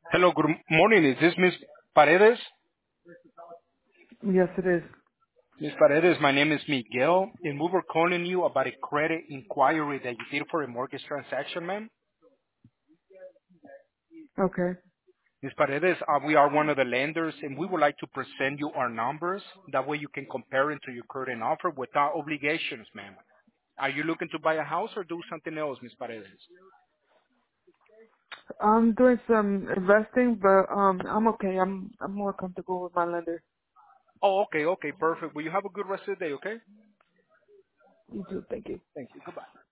Hello, good morning. Is this Miss Paredes? Yes, it is. Miss Paredes, my name is Miguel, and we were calling you about a credit inquiry that you did for a mortgage transaction, ma'am. Okay. Miss Paredes, we are one of the lenders, and we would like to present you our numbers. That way you can compare it to your current offer without obligations, ma'am. Are you looking to buy a house or do something else, Miss Paredes? I'm doing some investing, but I'm okay. I'm more comfortable with my lender. Oh, okay, perfect. Well, you have a good rest of the day, okay? You too. Thank you. Thank you. Goodbye.